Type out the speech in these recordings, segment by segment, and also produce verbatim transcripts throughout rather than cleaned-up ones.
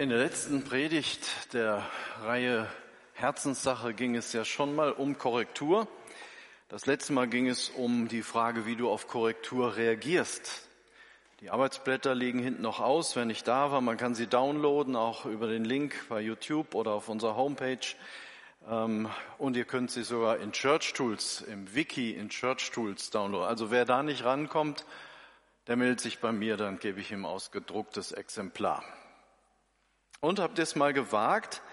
In der letzten Predigt der Reihe Herzenssache ging es ja schon mal um Korrektur. Das letzte Mal ging es um die Frage, wie du auf Korrektur reagierst. Die Arbeitsblätter liegen hinten noch aus, wer nicht da war. Man kann sie downloaden, auch über den Link bei YouTube oder auf unserer Homepage. Und ihr könnt sie sogar in Church Tools, im Wiki in Church Tools downloaden. Also wer da nicht rankommt, der meldet sich bei mir, dann gebe ich ihm ausgedrucktes Exemplar. Und habt ihr es mal gewagt,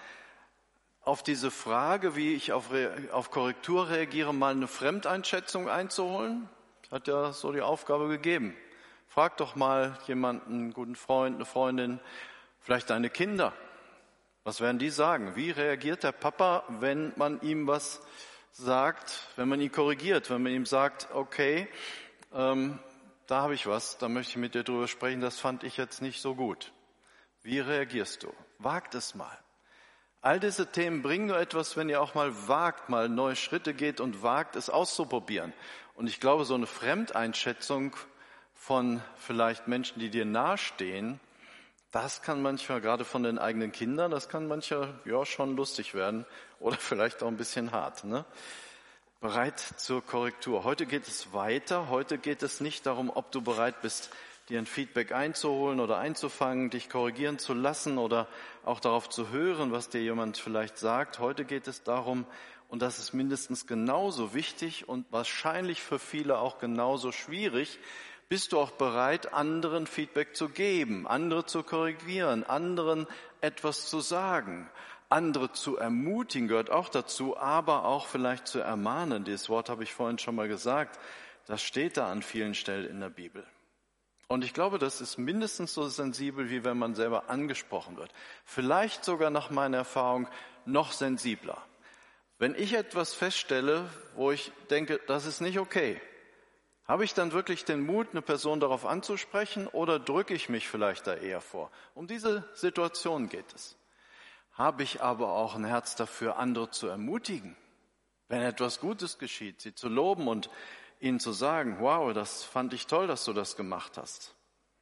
auf diese Frage, wie ich auf, Re- auf Korrektur reagiere, mal eine Fremdeinschätzung einzuholen? Hat ja so die Aufgabe gegeben. Frag doch mal jemanden, einen guten Freund, eine Freundin, vielleicht deine Kinder. Was werden die sagen? Wie reagiert der Papa, wenn man ihm was sagt, wenn man ihn korrigiert, wenn man ihm sagt, okay, ähm, da habe ich was, da möchte ich mit dir drüber sprechen, das fand ich jetzt nicht so gut. Wie reagierst du? Wagt es mal. All diese Themen bringen nur etwas, wenn ihr auch mal wagt, mal neue Schritte geht und wagt, es auszuprobieren. Und ich glaube, so eine Fremdeinschätzung von vielleicht Menschen, die dir nahestehen, das kann manchmal, gerade von den eigenen Kindern, das kann manchmal ja schon lustig werden oder vielleicht auch ein bisschen hart, ne? Bereit zur Korrektur. Heute geht es weiter. Heute geht es nicht darum, ob du bereit bist, dir ein Feedback einzuholen oder einzufangen, dich korrigieren zu lassen oder auch darauf zu hören, was dir jemand vielleicht sagt. Heute geht es darum, und das ist mindestens genauso wichtig und wahrscheinlich für viele auch genauso schwierig, bist du auch bereit, anderen Feedback zu geben, andere zu korrigieren, anderen etwas zu sagen, andere zu ermutigen, gehört auch dazu, aber auch vielleicht zu ermahnen. Dieses Wort habe ich vorhin schon mal gesagt. Das steht da an vielen Stellen in der Bibel. Und ich glaube, das ist mindestens so sensibel, wie wenn man selber angesprochen wird. Vielleicht sogar nach meiner Erfahrung noch sensibler. Wenn ich etwas feststelle, wo ich denke, das ist nicht okay, habe ich dann wirklich den Mut, eine Person darauf anzusprechen oder drücke ich mich vielleicht da eher vor? Um diese Situation geht es. Habe ich aber auch ein Herz dafür, andere zu ermutigen, wenn etwas Gutes geschieht, sie zu loben und ihnen zu sagen, wow, das fand ich toll, dass du das gemacht hast.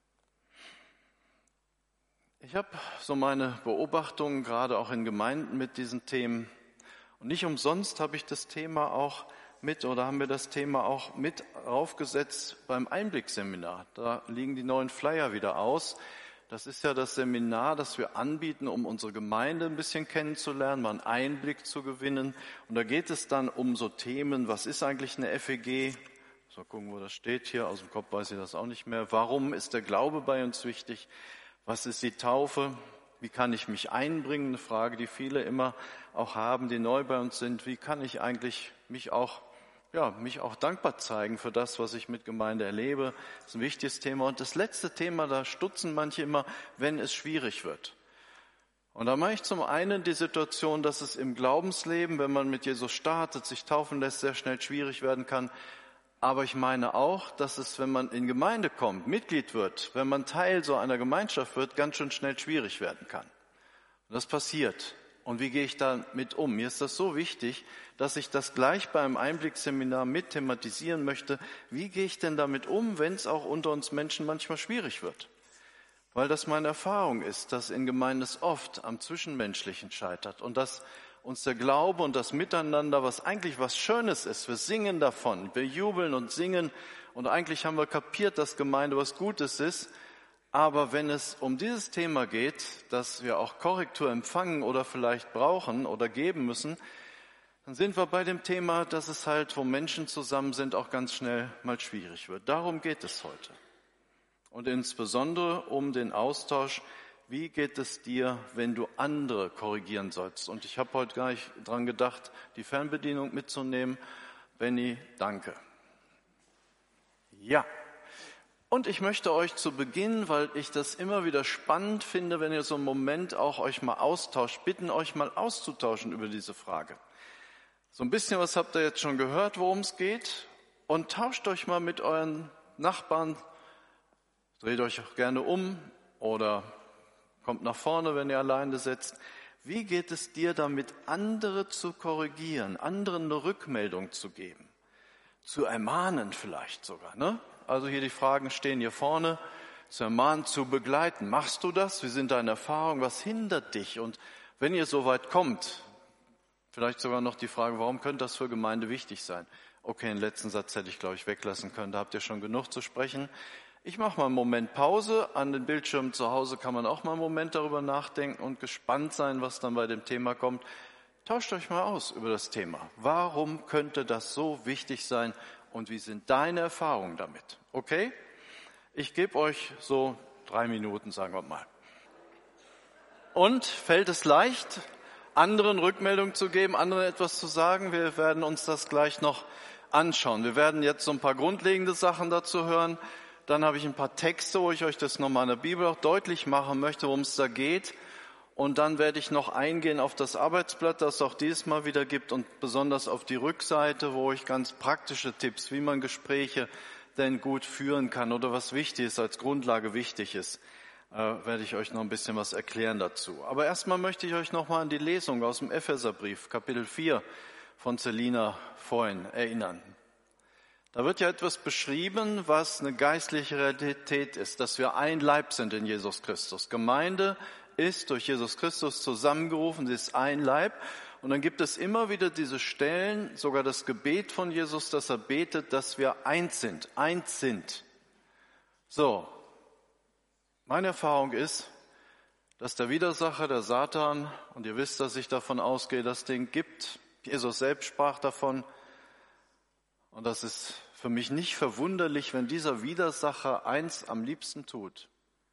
Ich habe so meine Beobachtungen, gerade auch in Gemeinden mit diesen Themen. Und nicht umsonst habe ich das Thema auch mit, oder haben wir das Thema auch mit aufgesetzt beim Einblickseminar. Da liegen die neuen Flyer wieder aus. Das ist ja das Seminar, das wir anbieten, um unsere Gemeinde ein bisschen kennenzulernen, mal einen Einblick zu gewinnen. Und da geht es dann um so Themen, was ist eigentlich eine F E G? So gucken, wo das steht hier, aus dem Kopf weiß ich das auch nicht mehr. Warum ist der Glaube bei uns wichtig? Was ist die Taufe? Wie kann ich mich einbringen? Eine Frage, die viele immer auch haben, die neu bei uns sind. Wie kann ich eigentlich mich auch Ja, mich auch dankbar zeigen für das, was ich mit Gemeinde erlebe. Das ist ein wichtiges Thema. Und das letzte Thema, da stutzen manche immer, wenn es schwierig wird. Und da mache ich zum einen die Situation, dass es im Glaubensleben, wenn man mit Jesus startet, sich taufen lässt, sehr schnell schwierig werden kann. Aber ich meine auch, dass es, wenn man in Gemeinde kommt, Mitglied wird, wenn man Teil so einer Gemeinschaft wird, ganz schön schnell schwierig werden kann. Und das passiert. Und wie gehe ich damit um? Mir ist das so wichtig, dass ich das gleich beim Einblicksseminar mit thematisieren möchte. Wie gehe ich denn damit um, wenn es auch unter uns Menschen manchmal schwierig wird? Weil das meine Erfahrung ist, dass in Gemeinden es oft am Zwischenmenschlichen scheitert und dass uns der Glaube und das Miteinander, was eigentlich was Schönes ist, wir singen davon, wir jubeln und singen und eigentlich haben wir kapiert, dass Gemeinde was Gutes ist. Aber wenn es um dieses Thema geht, dass wir auch Korrektur empfangen oder vielleicht brauchen oder geben müssen, dann sind wir bei dem Thema, dass es halt, wo Menschen zusammen sind, auch ganz schnell mal schwierig wird. Darum geht es heute. Und insbesondere um den Austausch, wie geht es dir, wenn du andere korrigieren sollst? Und ich habe heute gar nicht dran gedacht, die Fernbedienung mitzunehmen. Benny, danke. Ja. Und ich möchte euch zu Beginn, weil ich das immer wieder spannend finde, wenn ihr so einen Moment auch euch mal austauscht, bitten, euch mal auszutauschen über diese Frage. So ein bisschen was habt ihr jetzt schon gehört, worum es geht. Und tauscht euch mal mit euren Nachbarn, dreht euch auch gerne um oder kommt nach vorne, wenn ihr alleine sitzt. Wie geht es dir damit, andere zu korrigieren, anderen eine Rückmeldung zu geben, zu ermahnen vielleicht sogar, ne? Also hier die Fragen stehen hier vorne. zu ermahnen, zu begleiten. Machst du das? Wie sind deine Erfahrungen? Was hindert dich? Und wenn ihr so weit kommt, vielleicht sogar noch die Frage, warum könnte das für Gemeinde wichtig sein? Okay, den letzten Satz hätte ich, glaube ich, weglassen können. Da habt ihr schon genug zu sprechen. Ich mache mal einen Moment Pause. An den Bildschirmen zu Hause kann man auch mal einen Moment darüber nachdenken und gespannt sein, was dann bei dem Thema kommt. Tauscht euch mal aus über das Thema. Warum könnte das so wichtig sein und wie sind deine Erfahrungen damit? Okay? Ich gebe euch so drei Minuten, sagen wir mal. Und fällt es leicht, anderen Rückmeldung zu geben, anderen etwas zu sagen? Wir werden uns das gleich noch anschauen. Wir werden jetzt so ein paar grundlegende Sachen dazu hören. Dann habe ich ein paar Texte, wo ich euch das nochmal in der Bibel auch deutlich machen möchte, worum es da geht. Und dann werde ich noch eingehen auf das Arbeitsblatt, das es auch dieses Mal wieder gibt und besonders auf die Rückseite, wo ich ganz praktische Tipps, wie man Gespräche denn gut führen kann oder was wichtig ist, als Grundlage wichtig ist, äh, werde ich euch noch ein bisschen was erklären dazu. Aber erstmal möchte ich euch nochmal an die Lesung aus dem Epheserbrief, Kapitel vier von Selina vorhin erinnern. Da wird ja etwas beschrieben, was eine geistliche Realität ist, dass wir ein Leib sind in Jesus Christus. Gemeinde ist durch Jesus Christus zusammengerufen, sie ist ein Leib. Und dann gibt es immer wieder diese Stellen, sogar das Gebet von Jesus, dass er betet, dass wir eins sind, eins sind. So, meine Erfahrung ist, dass der Widersacher, der Satan, und ihr wisst, dass ich davon ausgehe, das Ding gibt. Jesus selbst sprach davon. Und das ist für mich nicht verwunderlich, wenn dieser Widersacher eins am liebsten tut.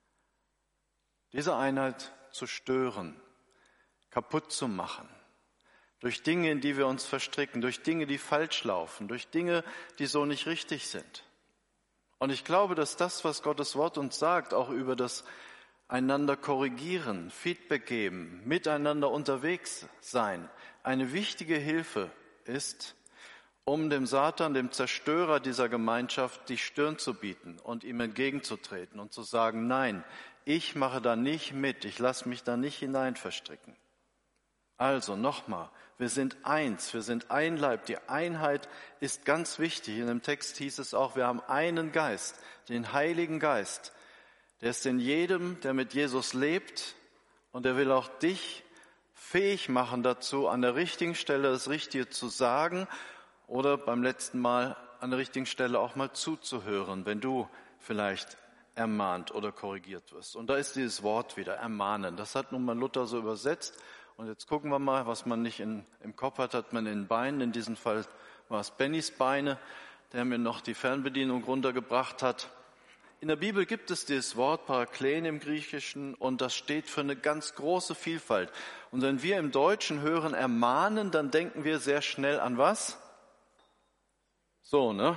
Diese Einheit zu stören, kaputt zu machen. Durch Dinge, in die wir uns verstricken, durch Dinge, die falsch laufen, durch Dinge, die so nicht richtig sind. Und ich glaube, dass das, was Gottes Wort uns sagt, auch über das einander korrigieren, Feedback geben, miteinander unterwegs sein, eine wichtige Hilfe ist, um dem Satan, dem Zerstörer dieser Gemeinschaft, die Stirn zu bieten und ihm entgegenzutreten und zu sagen, nein, ich mache da nicht mit, ich lasse mich da nicht hinein verstricken. Also nochmal, wir sind eins, wir sind ein Leib, die Einheit ist ganz wichtig. In dem Text hieß es auch, wir haben einen Geist, den Heiligen Geist, der ist in jedem, der mit Jesus lebt und der will auch dich fähig machen dazu, an der richtigen Stelle das Richtige zu sagen oder beim letzten Mal an der richtigen Stelle auch mal zuzuhören, wenn du vielleicht ermahnt oder korrigiert wirst. Und da ist dieses Wort wieder, ermahnen. Das hat nun mal Luther so übersetzt. Und jetzt gucken wir mal, was man nicht in, im Kopf hat, hat man in den Beinen. In diesem Fall war es Bennys Beine, der mir noch die Fernbedienung runtergebracht hat. In der Bibel gibt es dieses Wort Paraklen im Griechischen und das steht für eine ganz große Vielfalt. Und wenn wir im Deutschen hören ermahnen, dann denken wir sehr schnell an was? So, ne?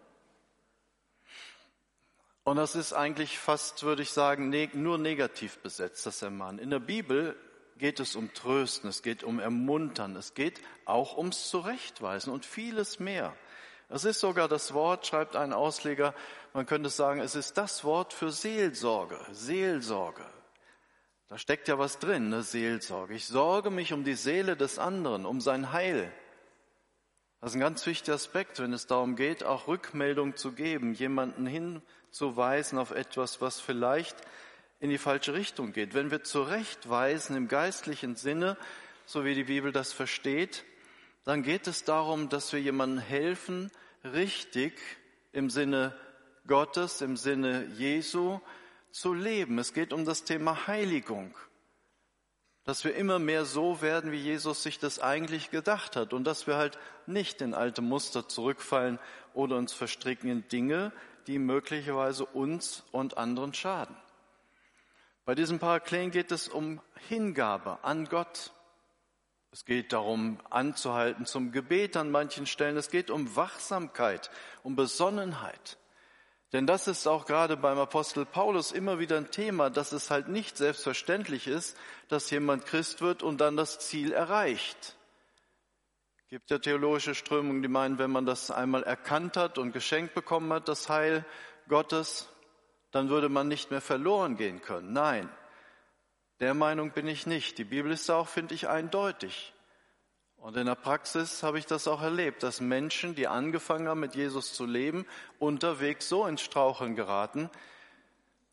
Und das ist eigentlich fast, würde ich sagen, ne, nur negativ besetzt, das Ermahnen. In der Bibel geht es um Trösten, es geht um Ermuntern, es geht auch ums Zurechtweisen und vieles mehr. Es ist sogar das Wort, schreibt ein Ausleger, man könnte sagen, es ist das Wort für Seelsorge, Seelsorge. Da steckt ja was drin, eine Seelsorge. Ich sorge mich um die Seele des anderen, um sein Heil. Das ist ein ganz wichtiger Aspekt, wenn es darum geht, auch Rückmeldung zu geben, jemanden hinzuweisen auf etwas, was vielleicht in die falsche Richtung geht. Wenn wir zurechtweisen im geistlichen Sinne, so wie die Bibel das versteht, dann geht es darum, dass wir jemandem helfen, richtig im Sinne Gottes, im Sinne Jesu zu leben. Es geht um das Thema Heiligung. Dass wir immer mehr so werden, wie Jesus sich das eigentlich gedacht hat und dass wir halt nicht in alte Muster zurückfallen oder uns verstricken in Dinge, die möglicherweise uns und anderen schaden. Bei diesem Paraklen geht es um Hingabe an Gott. Es geht darum, anzuhalten zum Gebet an manchen Stellen. Es geht um Wachsamkeit, um Besonnenheit. Denn das ist auch gerade beim Apostel Paulus immer wieder ein Thema, dass es halt nicht selbstverständlich ist, dass jemand Christ wird und dann das Ziel erreicht. Es gibt ja theologische Strömungen, die meinen, wenn man das einmal erkannt hat und geschenkt bekommen hat, das Heil Gottes, dann würde man nicht mehr verloren gehen können. Nein, der Meinung bin ich nicht. Die Bibel ist da auch, finde ich, eindeutig. Und in der Praxis habe ich das auch erlebt, dass Menschen, die angefangen haben, mit Jesus zu leben, unterwegs so ins Straucheln geraten,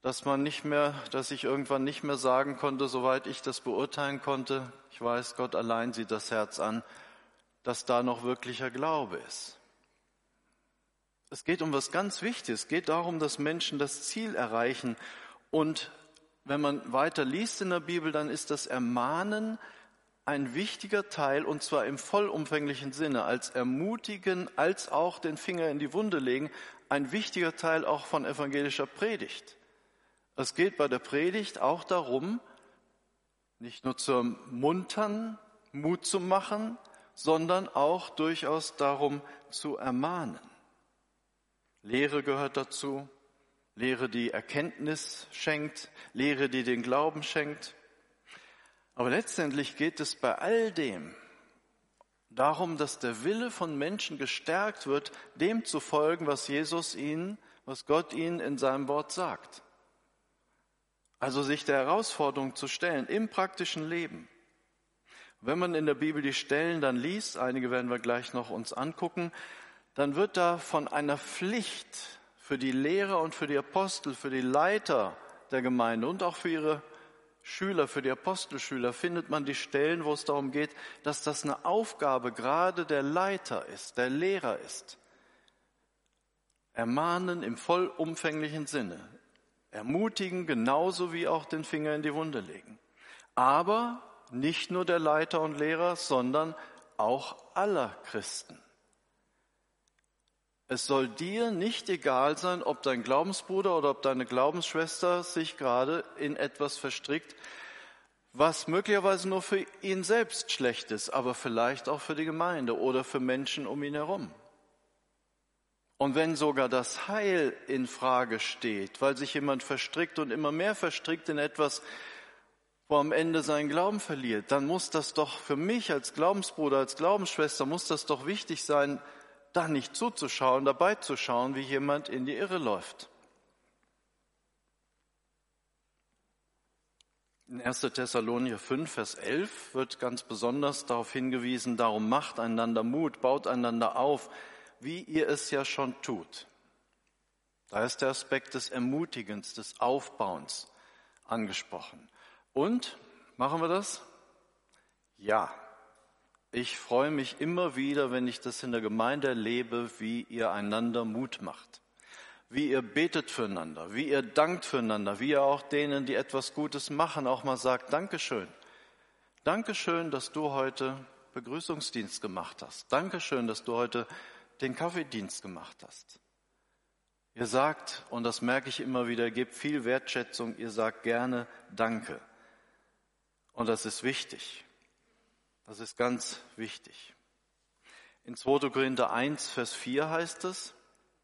dass man nicht mehr, dass ich irgendwann nicht mehr sagen konnte, soweit ich das beurteilen konnte, ich weiß, Gott allein sieht das Herz an, dass da noch wirklicher Glaube ist. Es geht um was ganz Wichtiges. Es geht darum, dass Menschen das Ziel erreichen. Und wenn man weiter liest in der Bibel, dann ist das Ermahnen ein wichtiger Teil, und zwar im vollumfänglichen Sinne, als ermutigen, als auch den Finger in die Wunde legen, ein wichtiger Teil auch von evangelischer Predigt. Es geht bei der Predigt auch darum, nicht nur zu ermuntern, Mut zu machen, sondern auch durchaus darum zu ermahnen. Lehre gehört dazu, Lehre, die Erkenntnis schenkt, Lehre, die den Glauben schenkt. Aber letztendlich geht es bei all dem darum, dass der Wille von Menschen gestärkt wird, dem zu folgen, was Jesus ihnen, was Gott ihnen in seinem Wort sagt. Also sich der Herausforderung zu stellen im praktischen Leben. Wenn man in der Bibel die Stellen dann liest, einige werden wir gleich noch uns angucken, dann wird da von einer Pflicht für die Lehrer und für die Apostel, für die Leiter der Gemeinde und auch für ihre Schüler, für die Apostelschüler, findet man die Stellen, wo es darum geht, dass das eine Aufgabe gerade der Leiter ist, der Lehrer ist. Ermahnen im vollumfänglichen Sinne. Ermutigen genauso wie auch den Finger in die Wunde legen. Aber nicht nur der Leiter und Lehrer, sondern auch aller Christen. Es soll dir nicht egal sein, ob dein Glaubensbruder oder ob deine Glaubensschwester sich gerade in etwas verstrickt, was möglicherweise nur für ihn selbst schlecht ist, aber vielleicht auch für die Gemeinde oder für Menschen um ihn herum. Und wenn sogar das Heil in Frage steht, weil sich jemand verstrickt und immer mehr verstrickt in etwas, wo am Ende seinen Glauben verliert, dann muss das doch für mich als Glaubensbruder, als Glaubensschwester, muss das doch wichtig sein, da nicht zuzuschauen, dabei zu schauen, wie jemand in die Irre läuft. In erster Thessalonicher fünf, Vers elf wird ganz besonders darauf hingewiesen, darum macht einander Mut, baut einander auf, wie ihr es ja schon tut. Da ist der Aspekt des Ermutigens, des Aufbauens angesprochen. Und, machen wir das? Ja. Ich freue mich immer wieder, wenn ich das in der Gemeinde erlebe, wie ihr einander Mut macht, wie ihr betet füreinander, wie ihr dankt füreinander, wie ihr auch denen, die etwas Gutes machen, auch mal sagt, Dankeschön. Dankeschön, dass du heute Begrüßungsdienst gemacht hast. Dankeschön, dass du heute den Kaffeedienst gemacht hast. Ihr sagt, und das merke ich immer wieder, gebt viel Wertschätzung, ihr sagt gerne Danke. Und das ist wichtig. Das ist ganz wichtig. In zweiter Korinther eins, Vers vier heißt es,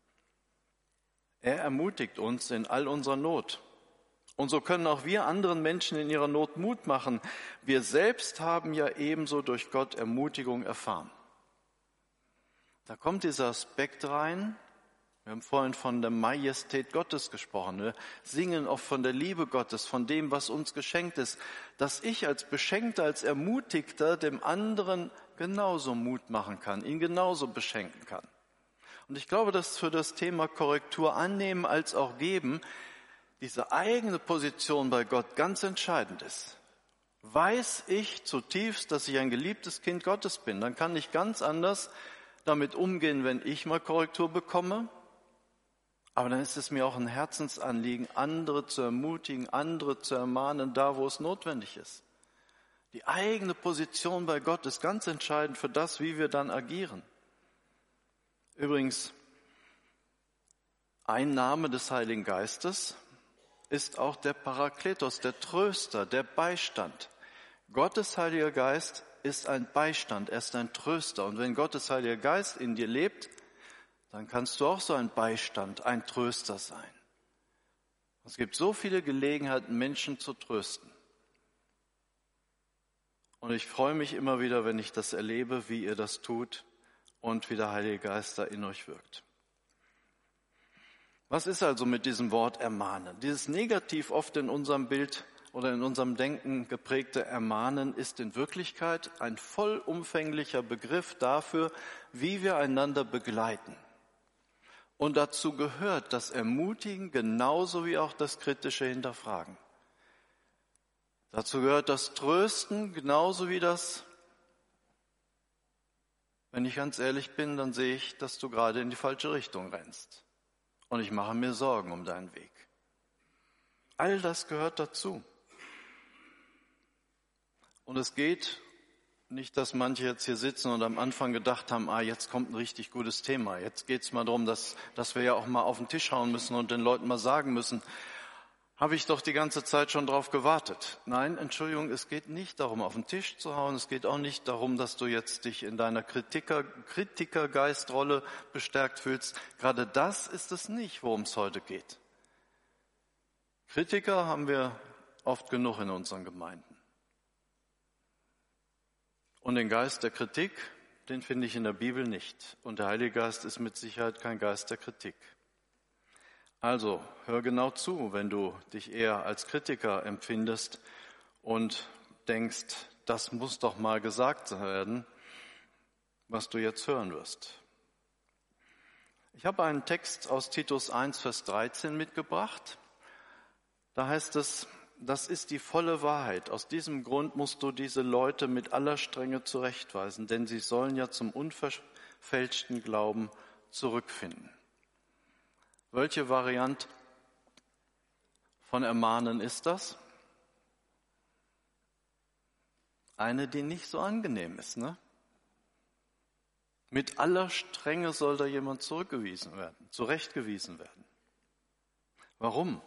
er ermutigt uns in all unserer Not. Und so können auch wir anderen Menschen in ihrer Not Mut machen. Wir selbst haben ja ebenso durch Gott Ermutigung erfahren. Da kommt dieser Aspekt rein. Wir haben vorhin von der Majestät Gottes gesprochen. Wir singen oft von der Liebe Gottes, von dem, was uns geschenkt ist. Dass ich als Beschenkter, als Ermutigter dem anderen genauso Mut machen kann, ihn genauso beschenken kann. Und ich glaube, dass für das Thema Korrektur annehmen als auch geben, diese eigene Position bei Gott ganz entscheidend ist. Weiß ich zutiefst, dass ich ein geliebtes Kind Gottes bin, dann kann ich ganz anders damit umgehen, wenn ich mal Korrektur bekomme. Aber dann ist es mir auch ein Herzensanliegen, andere zu ermutigen, andere zu ermahnen, da wo es notwendig ist. Die eigene Position bei Gott ist ganz entscheidend für das, wie wir dann agieren. Übrigens, ein Name des Heiligen Geistes ist auch der Parakletos, der Tröster, der Beistand. Gottes Heiliger Geist ist ein Beistand, er ist ein Tröster. Und wenn Gottes Heiliger Geist in dir lebt, dann kannst du auch so ein Beistand, ein Tröster sein. Es gibt so viele Gelegenheiten, Menschen zu trösten. Und ich freue mich immer wieder, wenn ich das erlebe, wie ihr das tut und wie der Heilige Geist da in euch wirkt. Was ist also mit diesem Wort ermahnen? Dieses negativ oft in unserem Bild oder in unserem Denken geprägte Ermahnen ist in Wirklichkeit ein vollumfänglicher Begriff dafür, wie wir einander begleiten. Und dazu gehört das Ermutigen genauso wie auch das kritische Hinterfragen. Dazu gehört das Trösten genauso wie das, wenn ich ganz ehrlich bin, dann sehe ich, dass du gerade in die falsche Richtung rennst. Und ich mache mir Sorgen um deinen Weg. All das gehört dazu. Und es geht nicht, dass manche jetzt hier sitzen und am Anfang gedacht haben, ah, jetzt kommt ein richtig gutes Thema. Jetzt geht es mal darum, dass, dass wir ja auch mal auf den Tisch hauen müssen und den Leuten mal sagen müssen, habe ich doch die ganze Zeit schon drauf gewartet. Nein, Entschuldigung, es geht nicht darum, auf den Tisch zu hauen. Es geht auch nicht darum, dass du jetzt dich in deiner Kritiker, Kritikergeistrolle bestärkt fühlst. Gerade das ist es nicht, worum es heute geht. Kritiker haben wir oft genug in unseren Gemeinden. Und den Geist der Kritik, den finde ich in der Bibel nicht. Und der Heilige Geist ist mit Sicherheit kein Geist der Kritik. Also, hör genau zu, wenn du dich eher als Kritiker empfindest und denkst, das muss doch mal gesagt werden, was du jetzt hören wirst. Ich habe einen Text aus Titus eins, Vers dreizehn mitgebracht. Da heißt es, das ist die volle Wahrheit. Aus diesem Grund musst du diese Leute mit aller Strenge zurechtweisen, denn sie sollen ja zum unverfälschten Glauben zurückfinden. Welche Variante von Ermahnen ist das? Eine, die nicht so angenehm ist, ne? Mit aller Strenge soll da jemand zurückgewiesen werden, zurechtgewiesen werden. Warum?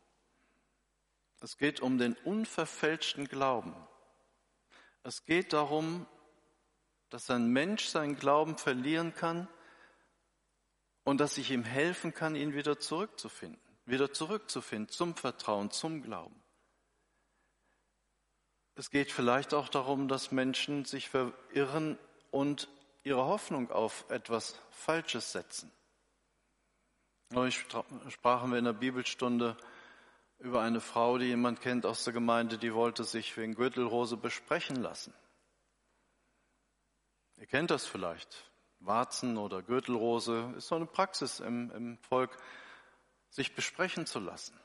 Es geht um den unverfälschten Glauben. Es geht darum, dass ein Mensch seinen Glauben verlieren kann und dass ich ihm helfen kann, ihn wieder zurückzufinden, wieder zurückzufinden zum Vertrauen, zum Glauben. Es geht vielleicht auch darum, dass Menschen sich verirren und ihre Hoffnung auf etwas Falsches setzen. Neulich sprachen wir in der Bibelstunde über eine Frau, die jemand kennt aus der Gemeinde, die wollte sich wegen Gürtelrose besprechen lassen. Ihr kennt das vielleicht. Warzen oder Gürtelrose ist so eine Praxis im, im Volk, sich besprechen zu lassen.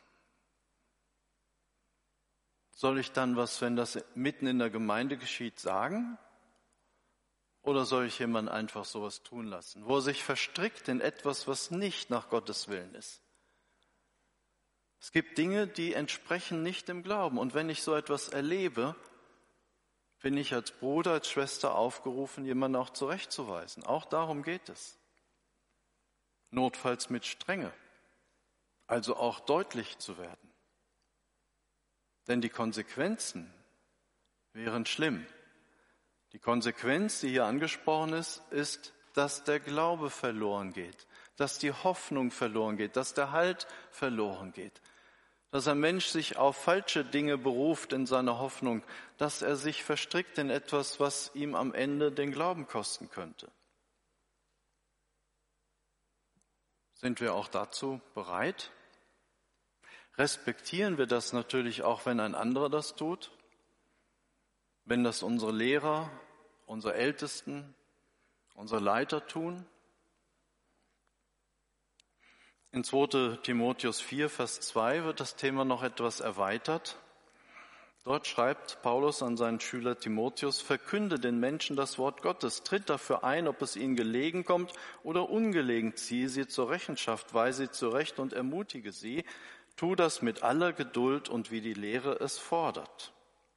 Soll ich dann was, wenn das mitten in der Gemeinde geschieht, sagen? Oder soll ich jemanden einfach sowas tun lassen, wo er sich verstrickt in etwas, was nicht nach Gottes Willen ist? Es gibt Dinge, die entsprechen nicht dem Glauben. Und wenn ich so etwas erlebe, bin ich als Bruder, als Schwester aufgerufen, jemanden auch zurechtzuweisen. Auch darum geht es. Notfalls mit Strenge, also auch deutlich zu werden. Denn die Konsequenzen wären schlimm. Die Konsequenz, die hier angesprochen ist, ist, dass der Glaube verloren geht, dass die Hoffnung verloren geht, dass der Halt verloren geht. Dass ein Mensch sich auf falsche Dinge beruft in seiner Hoffnung, dass er sich verstrickt in etwas, was ihm am Ende den Glauben kosten könnte. Sind wir auch dazu bereit? Respektieren wir das natürlich auch, wenn ein anderer das tut? Wenn das unsere Lehrer, unsere Ältesten, unsere Leiter tun? In zweiter Timotheus vier, Vers zwei wird das Thema noch etwas erweitert. Dort schreibt Paulus an seinen Schüler Timotheus, verkünde den Menschen das Wort Gottes, tritt dafür ein, ob es ihnen gelegen kommt oder ungelegen, ziehe sie zur Rechenschaft, weise sie zurecht und ermutige sie, tu das mit aller Geduld und wie die Lehre es fordert.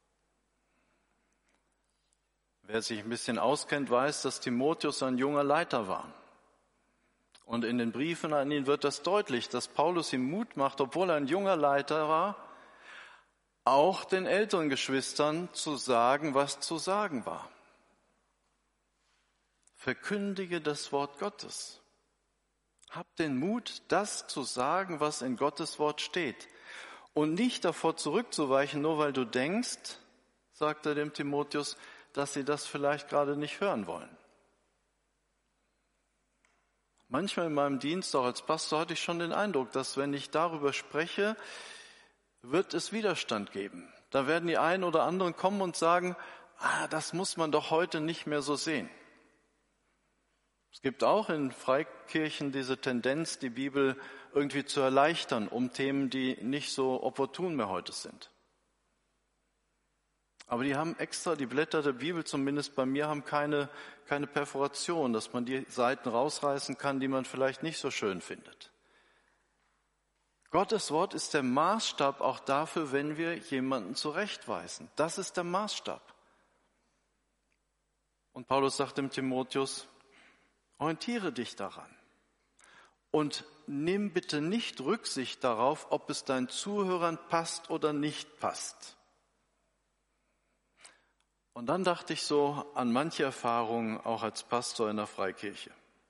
Wer sich ein bisschen auskennt, weiß, dass Timotheus ein junger Leiter war. Und in den Briefen an ihn wird das deutlich, dass Paulus ihm Mut macht, obwohl er ein junger Leiter war, auch den älteren Geschwistern zu sagen, was zu sagen war. Verkündige das Wort Gottes. Hab den Mut, das zu sagen, was in Gottes Wort steht. Und nicht davor zurückzuweichen, nur weil du denkst, sagt er dem Timotheus, dass sie das vielleicht gerade nicht hören wollen. Manchmal in meinem Dienst, auch als Pastor, hatte ich schon den Eindruck, dass wenn ich darüber spreche, wird es Widerstand geben. Da werden die einen oder anderen kommen und sagen, ah, das muss man doch heute nicht mehr so sehen. Es gibt auch in Freikirchen diese Tendenz, die Bibel irgendwie zu erleichtern, um Themen, die nicht so opportun mehr heute sind. Aber die haben extra, die Blätter der Bibel, zumindest bei mir, haben keine, keine Perforation, dass man die Seiten rausreißen kann, die man vielleicht nicht so schön findet. Gottes Wort ist der Maßstab auch dafür, wenn wir jemanden zurechtweisen. Das ist der Maßstab. Und Paulus sagt dem Timotheus, orientiere dich daran und nimm bitte nicht Rücksicht darauf, ob es deinen Zuhörern passt oder nicht passt. Und dann dachte ich so an manche Erfahrungen auch als Pastor in der Freikirche.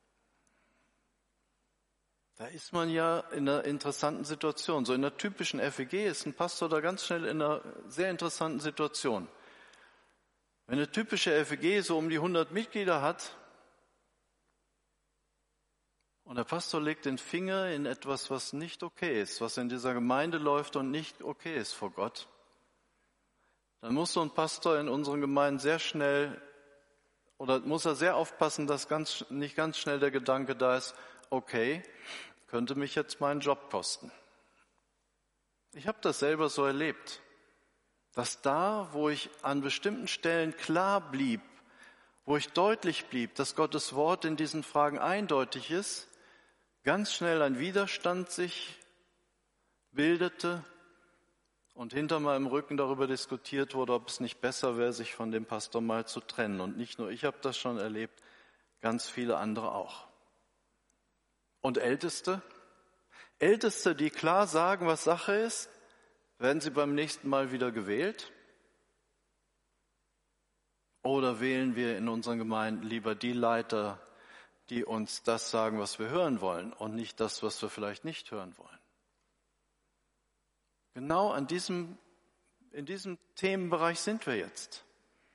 Da ist man ja in einer interessanten Situation. So in der typischen F E G ist ein Pastor da ganz schnell in einer sehr interessanten Situation. Wenn eine typische F E G so um die hundert Mitglieder hat und der Pastor legt den Finger in etwas, was nicht okay ist, was in dieser Gemeinde läuft und nicht okay ist vor Gott, dann muss so ein Pastor in unseren Gemeinden sehr schnell oder muss er sehr aufpassen, dass ganz, nicht ganz schnell der Gedanke da ist, okay, könnte mich jetzt meinen Job kosten. Ich habe das selber so erlebt, dass da, wo ich an bestimmten Stellen klar blieb, wo ich deutlich blieb, dass Gottes Wort in diesen Fragen eindeutig ist, ganz schnell ein Widerstand sich bildete und hinter meinem Rücken darüber diskutiert wurde, ob es nicht besser wäre, sich von dem Pastor mal zu trennen. Und nicht nur ich habe das schon erlebt, ganz viele andere auch. Und Älteste? Älteste, die klar sagen, was Sache ist, werden sie beim nächsten Mal wieder gewählt? Oder wählen wir in unseren Gemeinden lieber die Leiter, die uns das sagen, was wir hören wollen und nicht das, was wir vielleicht nicht hören wollen? Genau an diesem, in diesem Themenbereich sind wir jetzt.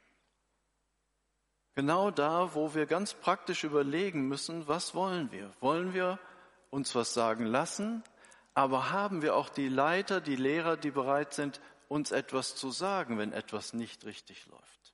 Genau da, wo wir ganz praktisch überlegen müssen, was wollen wir? Wollen wir uns was sagen lassen, aber haben wir auch die Leiter, die Lehrer, die bereit sind, uns etwas zu sagen, wenn etwas nicht richtig läuft?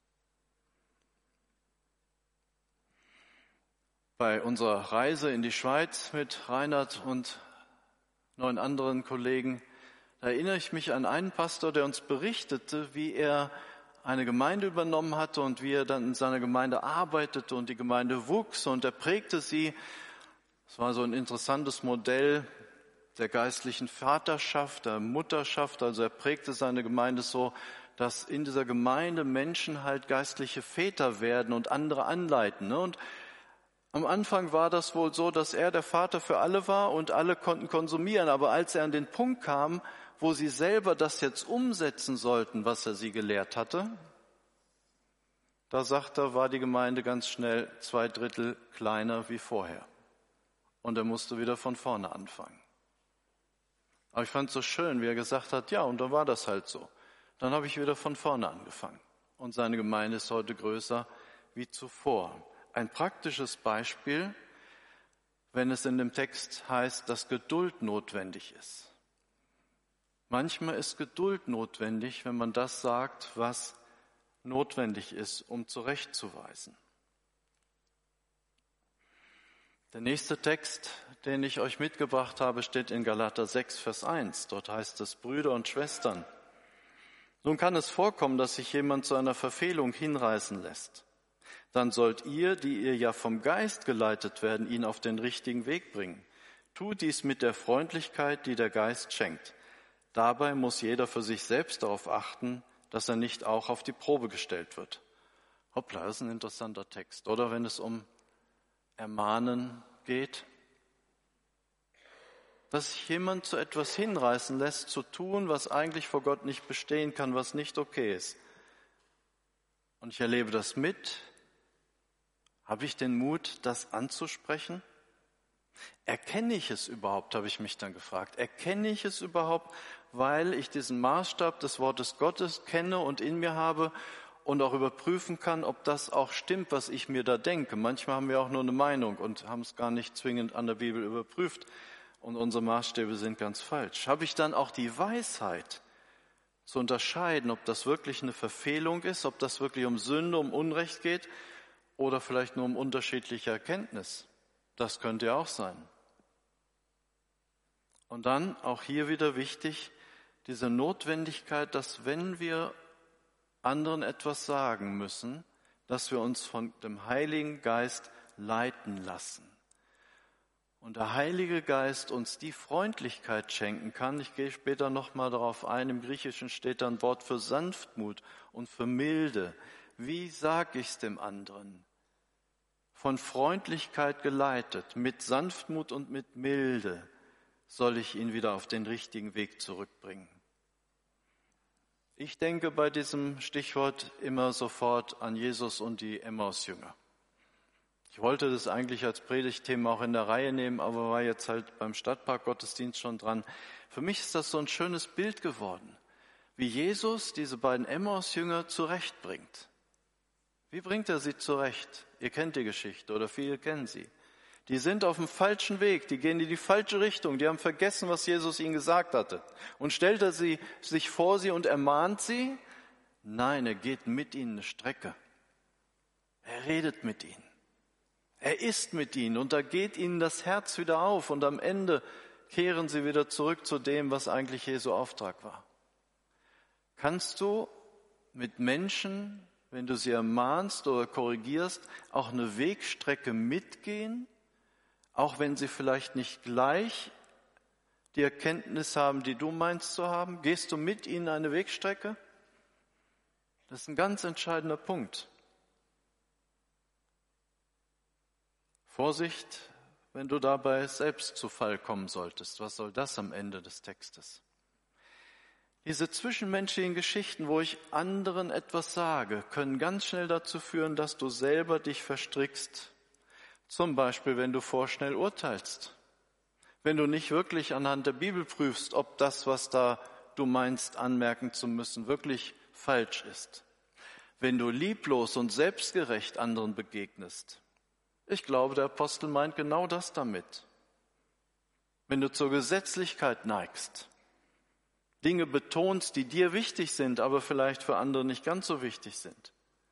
Bei unserer Reise in die Schweiz mit Reinhard und neun anderen Kollegen Da erinnere ich mich an einen Pastor, der uns berichtete, wie er eine Gemeinde übernommen hatte und wie er dann in seiner Gemeinde arbeitete und die Gemeinde wuchs und er prägte sie. Es war so ein interessantes Modell der geistlichen Vaterschaft, der Mutterschaft. Also er prägte seine Gemeinde so, dass in dieser Gemeinde Menschen halt geistliche Väter werden und andere anleiten. Und am Anfang war das wohl so, dass er der Vater für alle war und alle konnten konsumieren. Aber als er an den Punkt kam, wo sie selber das jetzt umsetzen sollten, was er sie gelehrt hatte, da sagt er, war die Gemeinde ganz schnell zwei Drittel kleiner wie vorher. Und er musste wieder von vorne anfangen. Aber ich fand es so schön, wie er gesagt hat, ja, und dann war das halt so. Dann habe ich wieder von vorne angefangen. Und seine Gemeinde ist heute größer wie zuvor. Ein praktisches Beispiel, wenn es in dem Text heißt, dass Geduld notwendig ist. Manchmal ist Geduld notwendig, wenn man das sagt, was notwendig ist, um zurechtzuweisen. Der nächste Text, den ich euch mitgebracht habe, steht in Galater sechs, Vers eins. Dort heißt es, Brüder und Schwestern, nun kann es vorkommen, dass sich jemand zu einer Verfehlung hinreißen lässt. Dann sollt ihr, die ihr ja vom Geist geleitet werden, ihn auf den richtigen Weg bringen. Tut dies mit der Freundlichkeit, die der Geist schenkt. Dabei muss jeder für sich selbst darauf achten, dass er nicht auch auf die Probe gestellt wird. Hoppla, das ist ein interessanter Text. Oder wenn es um Ermahnen geht, dass sich jemand zu etwas hinreißen lässt, zu tun, was eigentlich vor Gott nicht bestehen kann, was nicht okay ist. Und ich erlebe das mit. Habe ich den Mut, das anzusprechen? Erkenne ich es überhaupt, habe ich mich dann gefragt. Erkenne ich es überhaupt, weil ich diesen Maßstab des Wortes Gottes kenne und in mir habe und auch überprüfen kann, ob das auch stimmt, was ich mir da denke. Manchmal haben wir auch nur eine Meinung und haben es gar nicht zwingend an der Bibel überprüft und unsere Maßstäbe sind ganz falsch. Habe ich dann auch die Weisheit zu unterscheiden, ob das wirklich eine Verfehlung ist, ob das wirklich um Sünde, um Unrecht geht oder vielleicht nur um unterschiedliche Erkenntnis. Das könnte ja auch sein. Und dann auch hier wieder wichtig, diese Notwendigkeit, dass wenn wir anderen etwas sagen müssen, dass wir uns von dem Heiligen Geist leiten lassen. Und der Heilige Geist uns die Freundlichkeit schenken kann. Ich gehe später nochmal darauf ein. Im Griechischen steht da ein Wort für Sanftmut und für Milde. Wie sage ich es dem anderen? Von Freundlichkeit geleitet, mit Sanftmut und mit Milde soll ich ihn wieder auf den richtigen Weg zurückbringen. Ich denke bei diesem Stichwort immer sofort an Jesus und die Emmaus-Jünger. Ich wollte das eigentlich als Predigtthema auch in der Reihe nehmen, aber war jetzt halt beim Stadtpark-Gottesdienst schon dran. Für mich ist das so ein schönes Bild geworden, wie Jesus diese beiden Emmaus-Jünger zurechtbringt. Wie bringt er sie zurecht? Ihr kennt die Geschichte oder viele kennen sie. Die sind auf dem falschen Weg, die gehen in die falsche Richtung, die haben vergessen, was Jesus ihnen gesagt hatte. Und stellt er sie, sich vor sie und ermahnt sie? Nein, er geht mit ihnen eine Strecke. Er redet mit ihnen. Er ist mit ihnen und da geht ihnen das Herz wieder auf und am Ende kehren sie wieder zurück zu dem, was eigentlich Jesu Auftrag war. Kannst du mit Menschen, wenn du sie ermahnst oder korrigierst, auch eine Wegstrecke mitgehen, auch wenn sie vielleicht nicht gleich die Erkenntnis haben, die du meinst zu haben? Gehst du mit ihnen eine Wegstrecke? Das ist ein ganz entscheidender Punkt. Vorsicht, wenn du dabei selbst zu Fall kommen solltest. Was soll das am Ende des Textes? Diese zwischenmenschlichen Geschichten, wo ich anderen etwas sage, können ganz schnell dazu führen, dass du selber dich verstrickst. Zum Beispiel, wenn du vorschnell urteilst. Wenn du nicht wirklich anhand der Bibel prüfst, ob das, was da du meinst, anmerken zu müssen, wirklich falsch ist. Wenn du lieblos und selbstgerecht anderen begegnest. Ich glaube, der Apostel meint genau das damit. Wenn du zur Gesetzlichkeit neigst, Dinge betonst, die dir wichtig sind, aber vielleicht für andere nicht ganz so wichtig sind.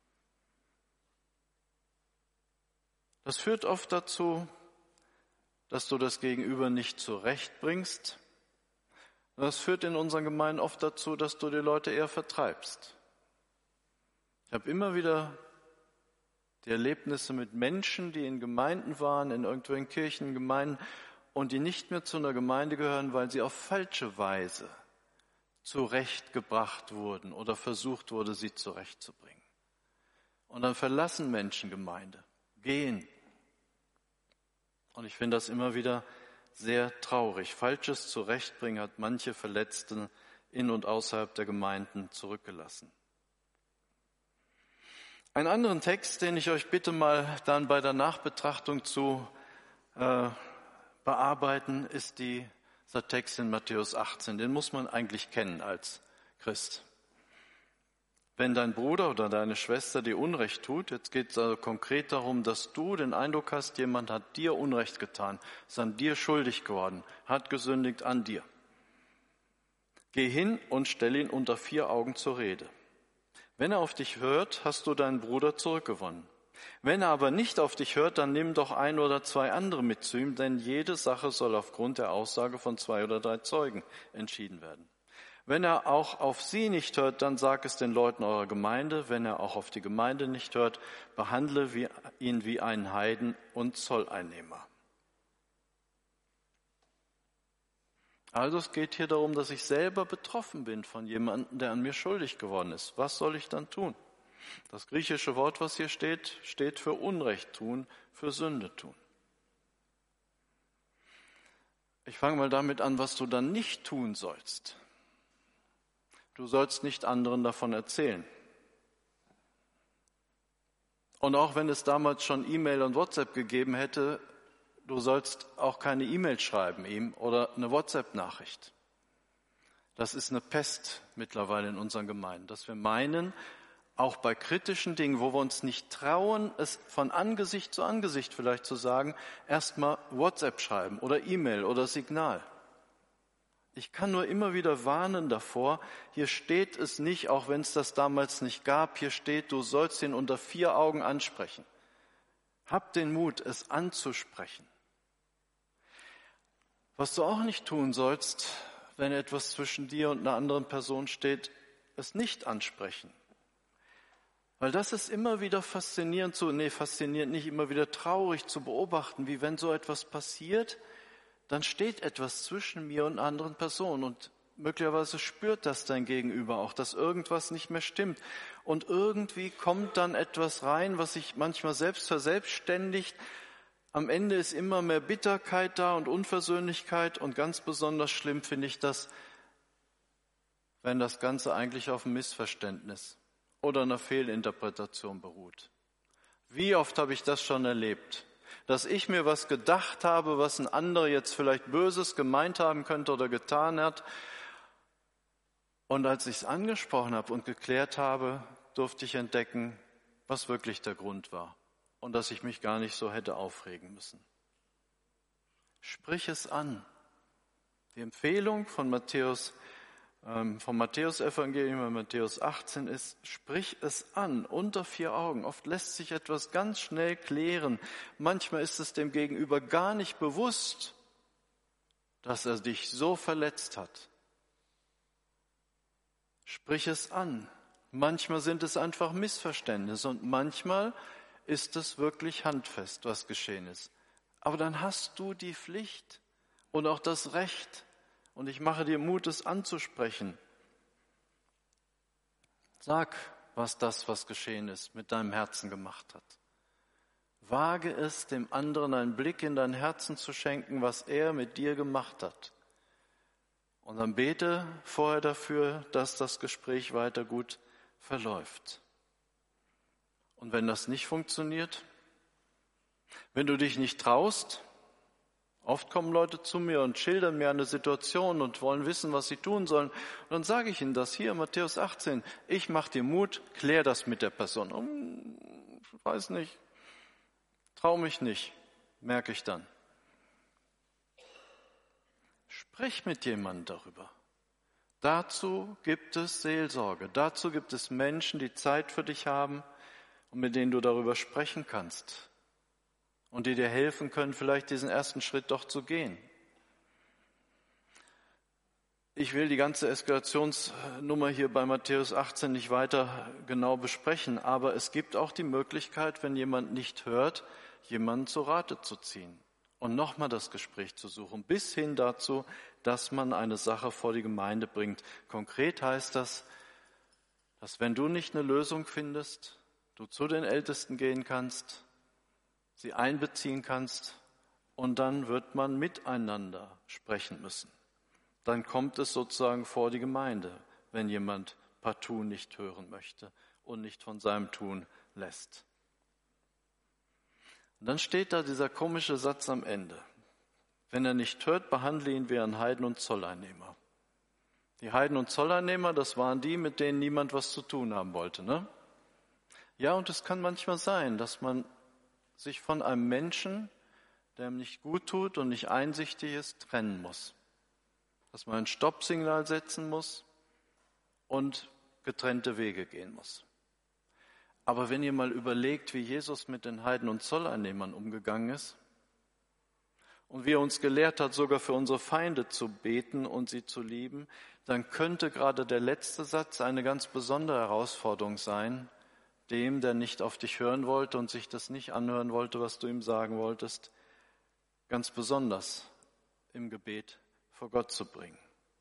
Das führt oft dazu, dass du das Gegenüber nicht zurechtbringst. Das führt in unseren Gemeinden oft dazu, dass du die Leute eher vertreibst. Ich habe immer wieder die Erlebnisse mit Menschen, die in Gemeinden waren, in irgendwelchen Kirchen, Gemeinden und die nicht mehr zu einer Gemeinde gehören, weil sie auf falsche Weise zurechtgebracht wurden oder versucht wurde, sie zurechtzubringen. Und dann verlassen Menschen Gemeinde, gehen. Und ich finde das immer wieder sehr traurig. Falsches Zurechtbringen hat manche Verletzte in und außerhalb der Gemeinden zurückgelassen. Einen anderen Text, den ich euch bitte mal dann bei der Nachbetrachtung zu äh, bearbeiten, ist dieser Text in Matthäus achtzehn. Den muss man eigentlich kennen als Christ. Wenn dein Bruder oder deine Schwester dir Unrecht tut, jetzt geht es also konkret darum, dass du den Eindruck hast, jemand hat dir Unrecht getan, ist an dir schuldig geworden, hat gesündigt an dir. Geh hin und stell ihn unter vier Augen zur Rede. Wenn er auf dich hört, hast du deinen Bruder zurückgewonnen. Wenn er aber nicht auf dich hört, dann nimm doch ein oder zwei andere mit zu ihm, denn jede Sache soll aufgrund der Aussage von zwei oder drei Zeugen entschieden werden. Wenn er auch auf sie nicht hört, dann sag es den Leuten eurer Gemeinde. Wenn er auch auf die Gemeinde nicht hört, behandle wie, ihn wie einen Heiden und Zolleinnehmer. Also es geht hier darum, dass ich selber betroffen bin von jemandem, der an mir schuldig geworden ist. Was soll ich dann tun? Das griechische Wort, was hier steht, steht für Unrecht tun, für Sünde tun. Ich fange mal damit an, was du dann nicht tun sollst. Du sollst nicht anderen davon erzählen. Und auch wenn es damals schon E-Mail und WhatsApp gegeben hätte, du sollst auch keine E-Mail schreiben ihm oder eine WhatsApp-Nachricht. Das ist eine Pest mittlerweile in unseren Gemeinden, dass wir meinen, auch bei kritischen Dingen, wo wir uns nicht trauen, es von Angesicht zu Angesicht vielleicht zu sagen, erstmal WhatsApp schreiben oder E-Mail oder Signal. Ich kann nur immer wieder warnen davor, hier steht es nicht, auch wenn es das damals nicht gab, hier steht, du sollst ihn unter vier Augen ansprechen. Hab den Mut, es anzusprechen. Was du auch nicht tun sollst, wenn etwas zwischen dir und einer anderen Person steht, es nicht ansprechen. Weil das ist immer wieder faszinierend zu, nee, faszinierend nicht, immer wieder traurig zu beobachten, wie wenn so etwas passiert, dann steht etwas zwischen mir und einer anderen Person und möglicherweise spürt das dein Gegenüber auch, dass irgendwas nicht mehr stimmt. Und irgendwie kommt dann etwas rein, was sich manchmal selbst verselbstständigt. Am Ende ist immer mehr Bitterkeit da und Unversöhnlichkeit und ganz besonders schlimm finde ich das, wenn das Ganze eigentlich auf einem Missverständnis oder einer Fehlinterpretation beruht. Wie oft habe ich das schon erlebt, dass ich mir was gedacht habe, was ein anderer jetzt vielleicht Böses gemeint haben könnte oder getan hat. Und als ich es angesprochen habe und geklärt habe, durfte ich entdecken, was wirklich der Grund war und dass ich mich gar nicht so hätte aufregen müssen. Sprich es an. Die Empfehlung von Matthäus Vom Matthäus-Evangelium, Matthäus achtzehn ist, sprich es an, unter vier Augen. Oft lässt sich etwas ganz schnell klären. Manchmal ist es dem Gegenüber gar nicht bewusst, dass er dich so verletzt hat. Sprich es an. Manchmal sind es einfach Missverständnisse und manchmal ist es wirklich handfest, was geschehen ist. Aber dann hast du die Pflicht und auch das Recht, und ich mache dir Mut, es anzusprechen. Sag, was das, was geschehen ist, mit deinem Herzen gemacht hat. Wage es, dem anderen einen Blick in dein Herzen zu schenken, was er mit dir gemacht hat. Und dann bete vorher dafür, dass das Gespräch weiter gut verläuft. Und wenn das nicht funktioniert, wenn du dich nicht traust, oft kommen Leute zu mir und schildern mir eine Situation und wollen wissen, was sie tun sollen. Und dann sage ich ihnen das hier, Matthäus achtzehn, ich mache dir Mut, klär das mit der Person. Oh, ich weiß nicht, trau mich nicht, merke ich dann. Sprich mit jemandem darüber. Dazu gibt es Seelsorge, dazu gibt es Menschen, die Zeit für dich haben und mit denen du darüber sprechen kannst. Und die dir helfen können, vielleicht diesen ersten Schritt doch zu gehen. Ich will die ganze Eskalationsnummer hier bei Matthäus achtzehn nicht weiter genau besprechen, aber es gibt auch die Möglichkeit, wenn jemand nicht hört, jemanden zu Rate zu ziehen und nochmal das Gespräch zu suchen, bis hin dazu, dass man eine Sache vor die Gemeinde bringt. Konkret heißt das, dass wenn du nicht eine Lösung findest, du zu den Ältesten gehen kannst, sie einbeziehen kannst und dann wird man miteinander sprechen müssen. Dann kommt es sozusagen vor die Gemeinde, wenn jemand partout nicht hören möchte und nicht von seinem Tun lässt. Und dann steht da dieser komische Satz am Ende. Wenn er nicht hört, behandle ihn wie ein Heiden und Zolleinnehmer. Die Heiden und Zolleinnehmer, das waren die, mit denen niemand was zu tun haben wollte, ne? Ja, und es kann manchmal sein, dass man sich von einem Menschen, der ihm nicht gut tut und nicht einsichtig ist, trennen muss. Dass man ein Stoppsignal setzen muss und getrennte Wege gehen muss. Aber wenn ihr mal überlegt, wie Jesus mit den Heiden und Zolleinnehmern umgegangen ist und wie er uns gelehrt hat, sogar für unsere Feinde zu beten und sie zu lieben, dann könnte gerade der letzte Satz eine ganz besondere Herausforderung sein, dem, der nicht auf dich hören wollte und sich das nicht anhören wollte, was du ihm sagen wolltest, ganz besonders im Gebet vor Gott zu bringen.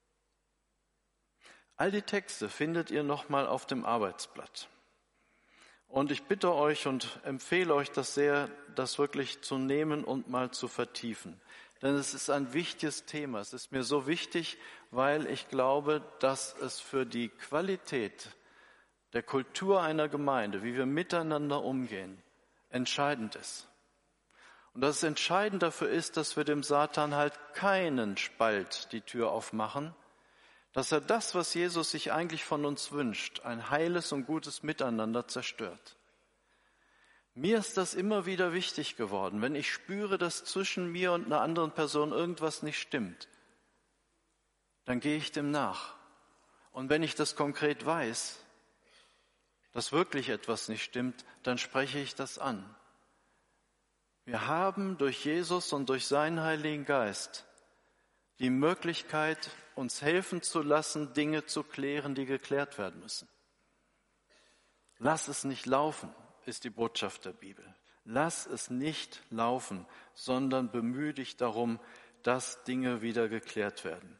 All die Texte findet ihr nochmal auf dem Arbeitsblatt. Und ich bitte euch und empfehle euch das sehr, das wirklich zu nehmen und mal zu vertiefen. Denn es ist ein wichtiges Thema. Es ist mir so wichtig, weil ich glaube, dass es für die Qualität der Kultur einer Gemeinde, wie wir miteinander umgehen, entscheidend ist. Und dass es entscheidend dafür ist, dass wir dem Satan halt keinen Spalt die Tür aufmachen, dass er das, was Jesus sich eigentlich von uns wünscht, ein heiles und gutes Miteinander zerstört. Mir ist das immer wieder wichtig geworden, wenn ich spüre, dass zwischen mir und einer anderen Person irgendwas nicht stimmt, dann gehe ich dem nach. Und wenn ich das konkret weiß, dass wirklich etwas nicht stimmt, dann spreche ich das an. Wir haben durch Jesus und durch seinen Heiligen Geist die Möglichkeit, uns helfen zu lassen, Dinge zu klären, die geklärt werden müssen. Lass es nicht laufen, ist die Botschaft der Bibel. Lass es nicht laufen, sondern bemühe dich darum, dass Dinge wieder geklärt werden.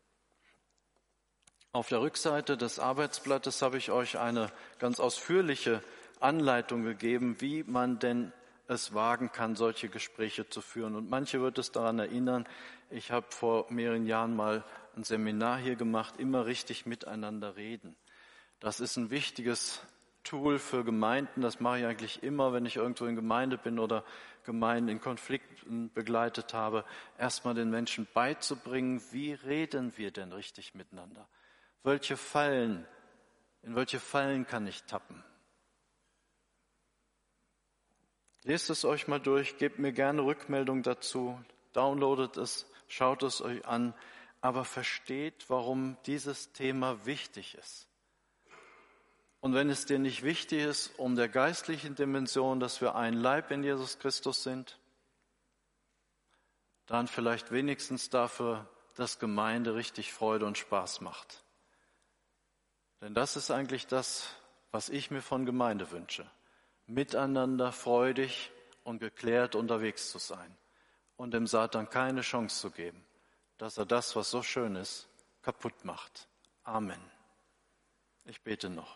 Auf der Rückseite des Arbeitsblattes habe ich euch eine ganz ausführliche Anleitung gegeben, wie man denn es wagen kann, solche Gespräche zu führen. Und manche wird es daran erinnern, ich habe vor mehreren Jahren mal ein Seminar hier gemacht, immer richtig miteinander reden. Das ist ein wichtiges Tool für Gemeinden, das mache ich eigentlich immer, wenn ich irgendwo in Gemeinde bin oder Gemeinden in Konflikten begleitet habe, erstmal den Menschen beizubringen, wie reden wir denn richtig miteinander? Welche Fallen, in welche Fallen kann ich tappen? Lest es euch mal durch, gebt mir gerne Rückmeldung dazu, downloadet es, schaut es euch an, aber versteht, warum dieses Thema wichtig ist. Und wenn es dir nicht wichtig ist, um der geistlichen Dimension, dass wir ein Leib in Jesus Christus sind, dann vielleicht wenigstens dafür, dass Gemeinde richtig Freude und Spaß macht. Denn das ist eigentlich das, was ich mir von Gemeinde wünsche. Miteinander freudig und geklärt unterwegs zu sein und dem Satan keine Chance zu geben, dass er das, was so schön ist, kaputt macht. Amen. Ich bete noch.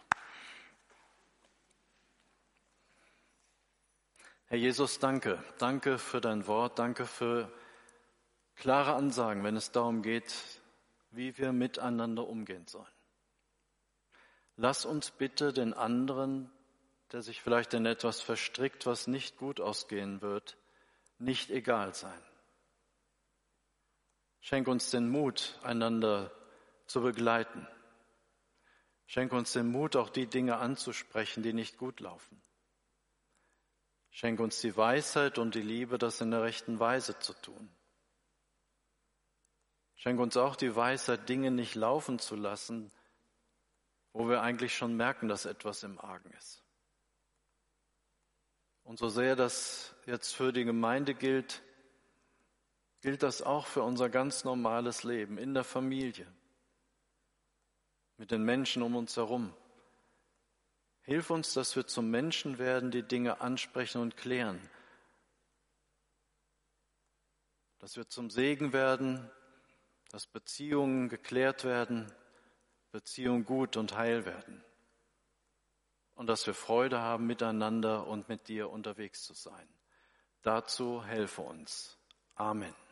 Herr Jesus, danke. Danke für dein Wort. Danke für klare Ansagen, wenn es darum geht, wie wir miteinander umgehen sollen. Lass uns bitte den anderen, der sich vielleicht in etwas verstrickt, was nicht gut ausgehen wird, nicht egal sein. Schenk uns den Mut, einander zu begleiten. Schenk uns den Mut, auch die Dinge anzusprechen, die nicht gut laufen. Schenk uns die Weisheit und die Liebe, das in der rechten Weise zu tun. Schenk uns auch die Weisheit, Dinge nicht laufen zu lassen, wo wir eigentlich schon merken, dass etwas im Argen ist. Und so sehr das jetzt für die Gemeinde gilt, gilt das auch für unser ganz normales Leben in der Familie, mit den Menschen um uns herum. Hilf uns, dass wir zum Menschen werden, die Dinge ansprechen und klären. Dass wir zum Segen werden, dass Beziehungen geklärt werden, Beziehungen gut und heil werden. Und dass wir Freude haben, miteinander und mit dir unterwegs zu sein. Dazu helfe uns. Amen.